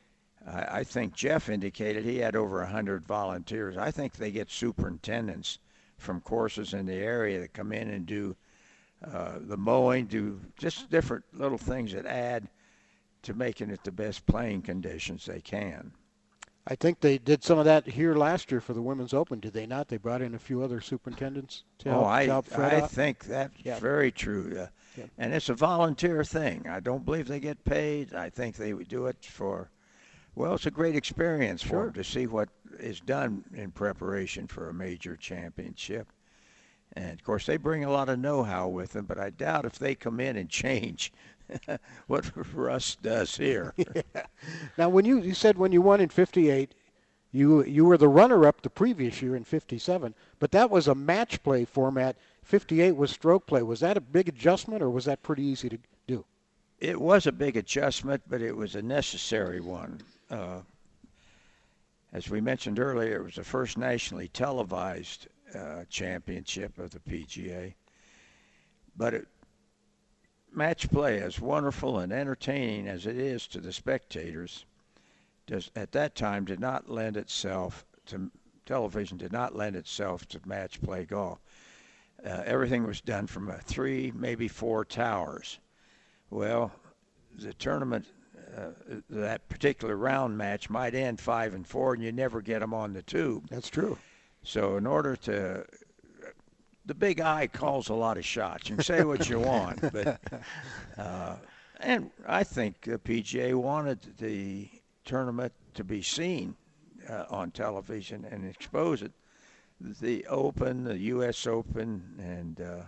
I, I think Jeff indicated he had over one hundred volunteers. I think they get superintendents from courses in the area that come in and do uh, the mowing, do just different little things that add to making it the best playing conditions they can. I think they did some of that here last year for the Women's Open, did they not? They brought in a few other superintendents to help, oh, I, to help Fred I out. think that's yeah. very true. Uh, yeah. And it's a volunteer thing. I don't believe they get paid. I think they would do it for, well, it's a great experience for Sure. them to see what is done in preparation for a major championship. And, of course, they bring a lot of know-how with them, but I doubt if they come in and change what Russ does here. Yeah. Now, when you, you said when you won in fifty-eight, you you were the runner-up the previous year in fifty-seven, but that was a match play format. fifty-eight was stroke play. Was that a big adjustment, or was that pretty easy to do? It was a big adjustment, but it was a necessary one. Uh, as we mentioned earlier, it was the first nationally televised uh, championship of the P G A. But it, match play, as wonderful and entertaining as it is to the spectators, does at that time did not lend itself to television. Did not lend itself to match play golf. Uh, everything was done from a three, maybe four towers. Well, the tournament, uh, that particular round match might end five and four, and you never get them on the tube. That's true. So in order to, the big eye calls a lot of shots. You can say what you want, but uh, and I think the P G A wanted the tournament to be seen uh, on television and expose it. The Open, the U S Open, and uh,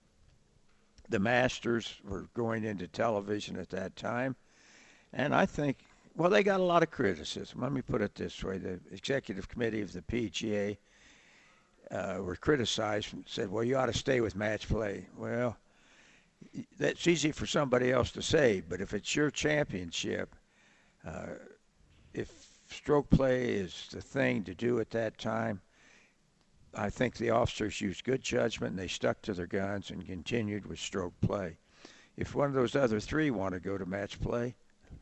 the Masters were going into television at that time. And I think, well, they got a lot of criticism. Let me put it this way. The executive committee of the P G A uh, were criticized and said, well, you ought to stay with match play. Well, that's easy for somebody else to say, but if it's your championship, uh, if stroke play is the thing to do at that time, I think the officers used good judgment and they stuck to their guns and continued with stroke play. If one of those other three want to go to match play,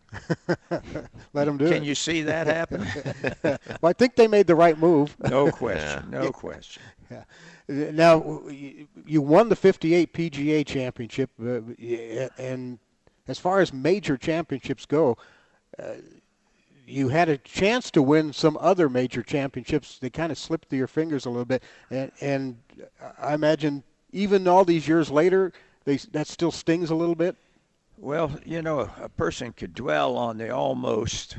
let them do can it. Can you see that happen? Well, I think they made the right move. No question. No yeah. question. Yeah. Now, you won the fifty-eight P G A championship, uh, and as far as major championships go, uh, you had a chance to win some other major championships. They kind of slipped through your fingers a little bit. And, and I imagine even all these years later, they, that still stings a little bit? Well, you know, a person could dwell on the almost,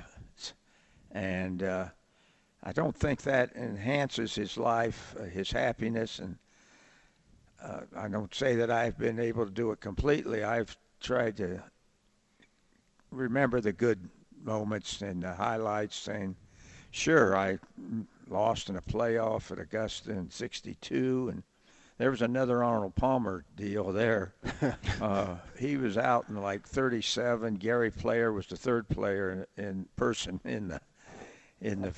and uh, I don't think that enhances his life, uh, his happiness. And uh, I don't say that I've been able to do it completely. I've tried to remember the good moments and the highlights, saying, sure, I lost in a playoff at Augusta in sixty-two, and there was another Arnold Palmer deal there. uh, he was out in like thirty-seven. Gary Player was the third player in person in the in the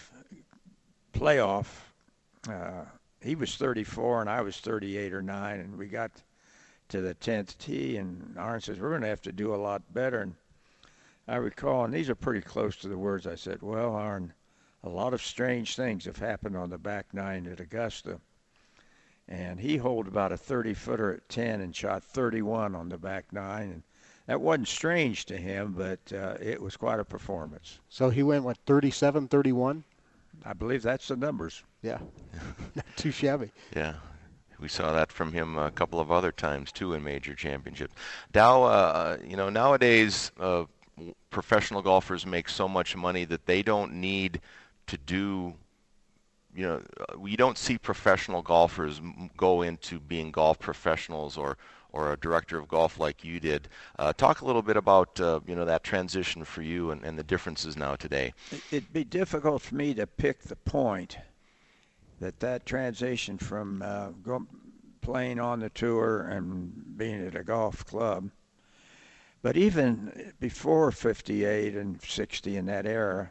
playoff. Uh, he was thirty-four, and I was thirty-eight or nine, and we got to the tenth tee, and Arn says, we're going to have to do a lot better. And I recall, and these are pretty close to the words I said, well, Arn, a lot of strange things have happened on the back nine at Augusta. And he holed about a thirty-footer at ten and shot thirty-one on the back nine. And that wasn't strange to him, but uh, it was quite a performance. So he went, what, thirty-seven, thirty-one? I believe that's the numbers. Yeah, not too shabby. Yeah. We saw that from him a couple of other times, too, in major championships. Dow, uh, you know, nowadays uh, professional golfers make so much money that they don't need to do, you know, we don't see professional golfers go into being golf professionals or, or a director of golf like you did. Uh, talk a little bit about, uh, you know, that transition for you and, and the differences now today. It'd be difficult for me to pick the point that that transition from uh, go, playing on the tour and being at a golf club. But even before fifty-eight and sixty in that era,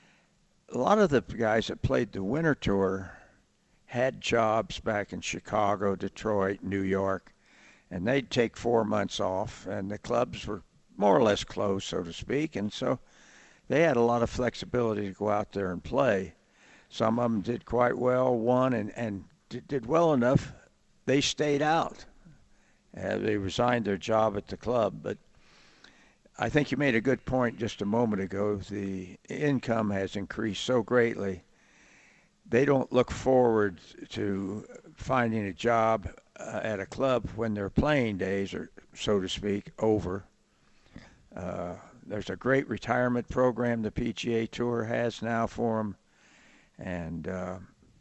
a lot of the guys that played the winter tour had jobs back in Chicago, Detroit, New York, and they'd take four months off, and the clubs were more or less closed, so to speak, and so they had a lot of flexibility to go out there and play. Some of them did quite well, won, and, and did well enough, they stayed out. Uh, they resigned their job at the club, but I think you made a good point just a moment ago. The income has increased so greatly. They don't look forward to finding a job uh, at a club when their playing days are, so to speak, over. Uh, there's a great retirement program the P G A Tour has now for them, and uh,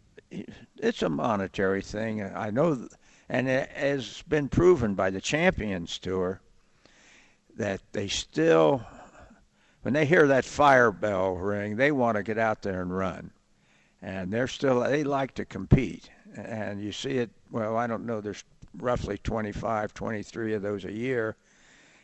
it's a monetary thing. I know, and it has been proven by the Champions Tour that they still, when they hear that fire bell ring, they want to get out there and run. And they're still, they like to compete. And you see it, well, I don't know, there's roughly twenty-five, twenty-three of those a year.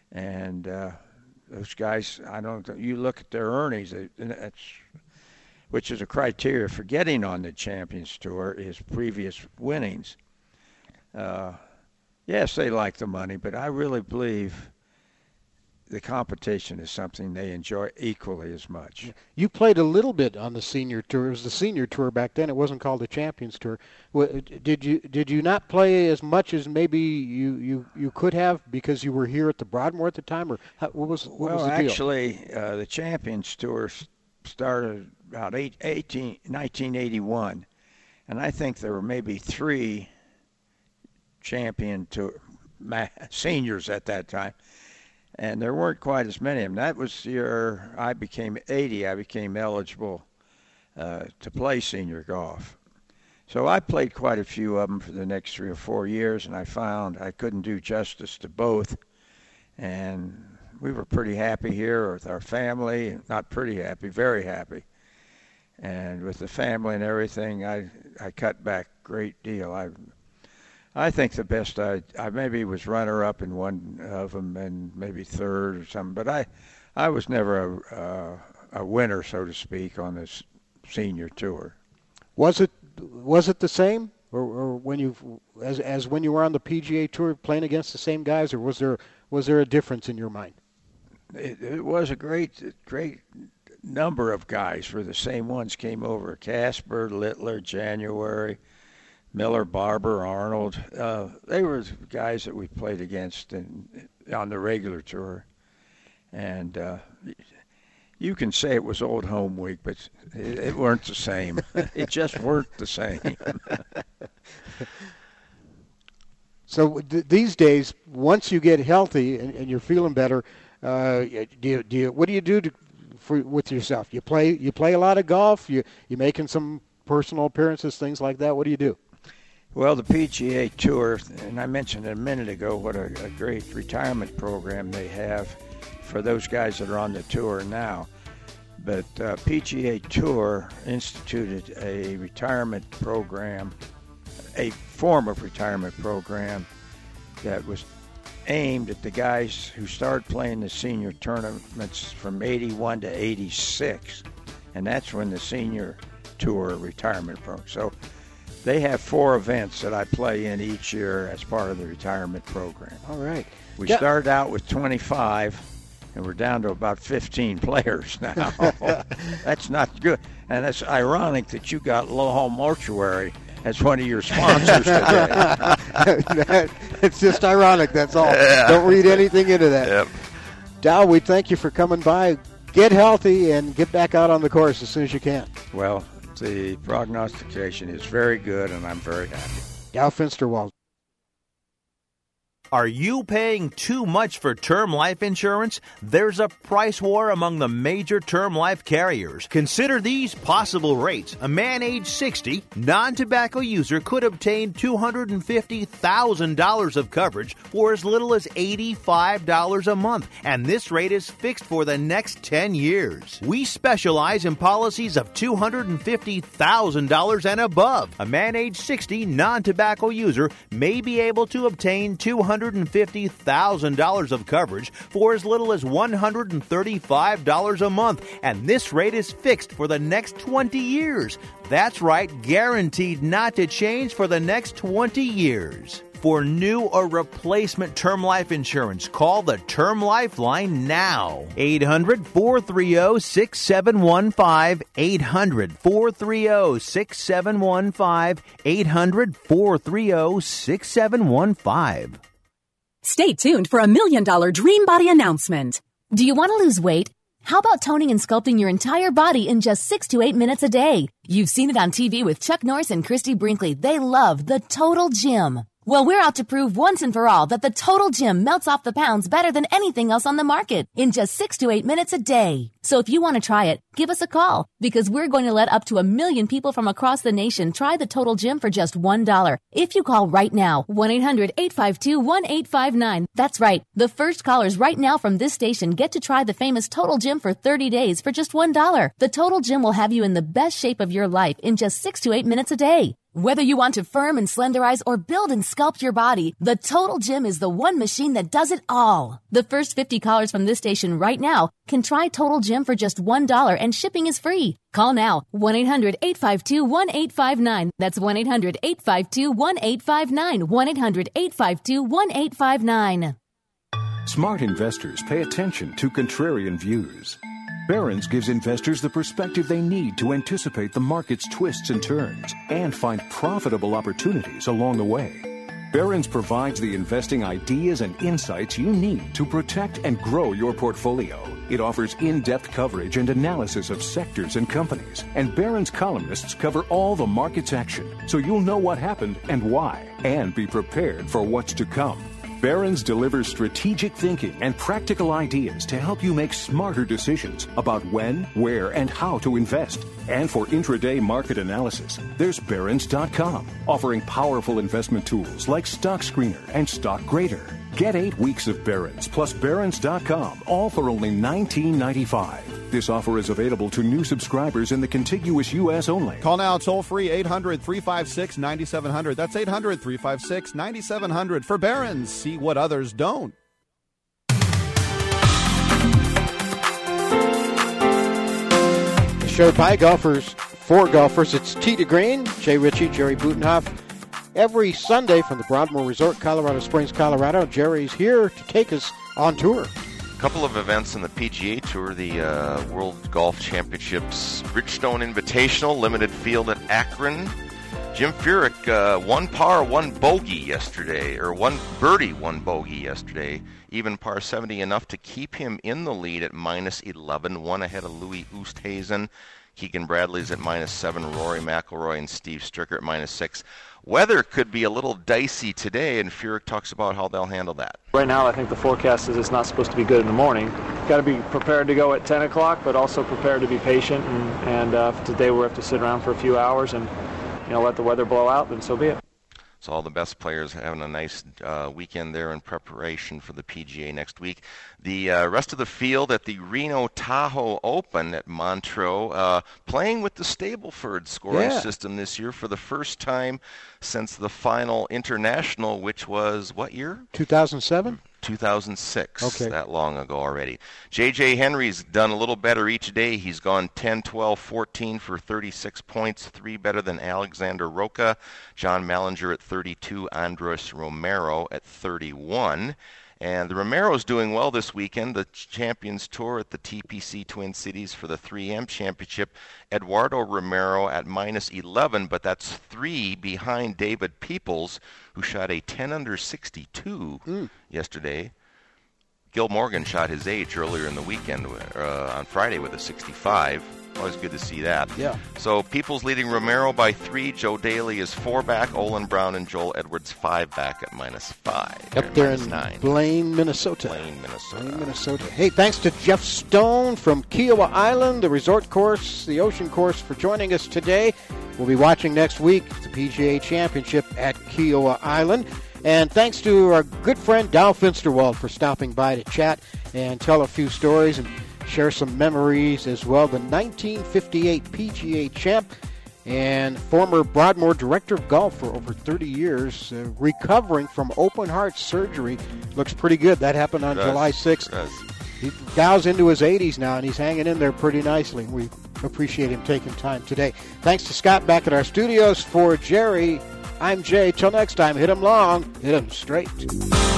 And uh, those guys, I don't, you look at their earnings, it's which is a criteria for getting on the Champions Tour, is previous winnings. Uh, yes, they like the money, but I really believe the competition is something they enjoy equally as much. You played a little bit on the senior tour. It was the senior tour back then. It wasn't called the Champions Tour. Did you did you not play as much as maybe you, you, you could have because you were here at the Broadmoor at the time, or how, what was what well, was the deal? actually, uh, the Champions Tour started about eight, eighteen, nineteen eighty-one, and I think there were maybe three champion tour seniors at that time. And there weren't quite as many of them. That was the year I became eighty. I became eligible uh, to play senior golf. So I played quite a few of them for the next three or four years, and I found I couldn't do justice to both. And we were pretty happy here with our family. Not pretty happy, very happy. And with the family and everything, I I cut back a great deal. I I think the best I, I maybe was runner-up in one of them and maybe third or something, but I I was never a, uh, a winner, so to speak, on this senior tour. Was it was it the same, or, or when you as as when you were on the P G A Tour playing against the same guys, or was there was there a difference in your mind? It, it was a great great number of guys. For the same ones came over: Casper, Littler, January, Miller, Barber, Arnold. Uh, they were guys that we played against in, on the regular tour. And uh, you can say it was old home week, but it, it weren't the same. It just weren't the same. So th- these days, once you get healthy and, and you're feeling better, uh, do you, do you, what do you do to, for, with yourself? You play you play a lot of golf? You you making some personal appearances, things like that? What do you do? Well, the P G A Tour, and I mentioned a minute ago what a, a great retirement program they have for those guys that are on the tour now. But uh, P G A Tour instituted a retirement program, a form of retirement program that was aimed at the guys who started playing the senior tournaments from eighty-one to eighty-six. And that's when the senior tour retirement program. So they have four events that I play in each year as part of the retirement program. All right. We yeah. started out with twenty-five, and we're down to about fifteen players now. That's not good. And it's ironic that you got Lowell Mortuary as one of your sponsors today. It's just ironic, that's all. Yeah. Don't read anything into that. Yep. Dow, we thank you for coming by. Get healthy and get back out on the course as soon as you can. Well, the prognostication is very good, and I'm very happy. Dow Finsterwald. Are you paying too much for term life insurance? There's a price war among the major term life carriers. Consider these possible rates. A man age sixty, non-tobacco user could obtain two hundred fifty thousand dollars of coverage for as little as eighty-five dollars a month, and this rate is fixed for the next ten years. We specialize in policies of two hundred fifty thousand dollars and above. A man age sixty, non-tobacco user may be able to obtain two hundred fifty thousand dollars of coverage for as little as one hundred thirty-five dollars a month, and this rate is fixed for the next twenty years. That's right, guaranteed not to change for the next twenty years. For new or replacement term life insurance, call the Term Lifeline now. eight hundred, four three zero, six seven one five. eight hundred, four three zero, six seven one five. eight hundred, four three zero, six seven one five. Stay tuned for a million dollar dream body announcement. Do you want to lose weight? How about toning and sculpting your entire body in just six to eight minutes a day? You've seen it on T V with Chuck Norris and Christy Brinkley. They love the Total Gym. Well, we're out to prove once and for all that the Total Gym melts off the pounds better than anything else on the market in just six to eight minutes a day. So if you want to try it, give us a call, because we're going to let up to a million people from across the nation try the Total Gym for just one dollar. If you call right now, one eight hundred, eight five two, one eight five nine. That's right. The first callers right now from this station get to try the famous Total Gym for thirty days for just one dollar. The Total Gym will have you in the best shape of your life in just six to eight minutes a day. Whether you want to firm and slenderize or build and sculpt your body, the Total Gym is the one machine that does it all. The first fifty callers from this station right now can try Total Gym for just one dollar and shipping is free. Call now, one eight hundred eight five two one eight five nine. That's one eight hundred eight five two one eight five nine. one eight hundred eight five two one eight five nine. Smart investors pay attention to contrarian views. Barron's gives investors the perspective they need to anticipate the market's twists and turns and find profitable opportunities along the way. Barron's provides the investing ideas and insights you need to protect and grow your portfolio. It offers in-depth coverage and analysis of sectors and companies, and Barron's columnists cover all the market's action, so you'll know what happened and why, and be prepared for what's to come. Barron's delivers strategic thinking and practical ideas to help you make smarter decisions about when, where, and how to invest. And for intraday market analysis, there's Barron's dot com, offering powerful investment tools like Stock Screener and Stock Grader. Get eight weeks of Barron's plus Barron's dot com, all for only nineteen ninety-five. This offer is available to new subscribers in the contiguous U S only. Call now toll-free eight hundred three five six nine seven zero zero. That's eight hundred three five six nine seven zero zero for Barron's. See what others don't. Show by golfers, for golfers. It's Tee to Green, Jay Ritchie, Jerry Butenhoff. Every Sunday from the Broadmoor Resort, Colorado Springs, Colorado. Jerry's here to take us on tour. Couple of events in the P G A Tour, the uh, World Golf Championships Bridgestone Invitational, limited field at Akron. Jim Furyk, uh, one par, one bogey yesterday, or one birdie, one bogey yesterday. Even par seventy, enough to keep him in the lead at minus eleven, one ahead of Louis Oosthuizen. Keegan Bradley's at minus seven, Rory McIlroy and Steve Stricker at minus six. Weather could be a little dicey today, and Furyk talks about how they'll handle that. Right now, I think the forecast is it's not supposed to be good in the morning. Got to be prepared to go at ten o'clock, but also prepared to be patient. And, and uh, if today we have to sit around for a few hours and you know let the weather blow out, then so be it. So all the best players having a nice uh, weekend there in preparation for the P G A next week. The uh, rest of the field at the Reno Tahoe Open at Montreux, uh, playing with the Stableford scoring Yeah. system this year for the first time since the final international, which was what year? two thousand seven? two thousand six, Okay. that long ago already. J J. Henry's done a little better each day. He's gone ten, twelve, fourteen for thirty-six points, three better than Alexander Roca. John Mallinger at thirty-two, Andres Romero at thirty-one. And the Romero's doing well this weekend. The Champions Tour at the T P C Twin Cities for the three M Championship. Eduardo Romero at minus eleven, but that's three behind David Peoples, who shot a ten under sixty-two Mm. yesterday. Gil Morgan shot his age earlier in the weekend uh, on Friday with a sixty-five. Always good to see that. Yeah. So Peoples leading Romero by three. Joe Daly is four back. Olin Brown and Joel Edwards five back at minus five. Up there minus in nine. Blaine, Minnesota. Blaine, Minnesota. Blaine, Minnesota. Hey, thanks to Jeff Stone from Kiowa Island, the resort course, the ocean course, for joining us today. We'll be watching next week the P G A Championship at Kiowa Island. And thanks to our good friend Dow Finsterwald for stopping by to chat and tell a few stories and share some memories as well. The nineteen fifty-eight P G A champ and former Broadmoor director of golf for over thirty years, uh, recovering from open heart surgery. Looks pretty good. That happened on Does. July sixth. Does. He, Dow's into his eighties now, and he's hanging in there pretty nicely. We appreciate him taking time today. Thanks to Scott back at our studios. For Jerry, I'm Jay. Till next time, hit 'em long, hit 'em straight.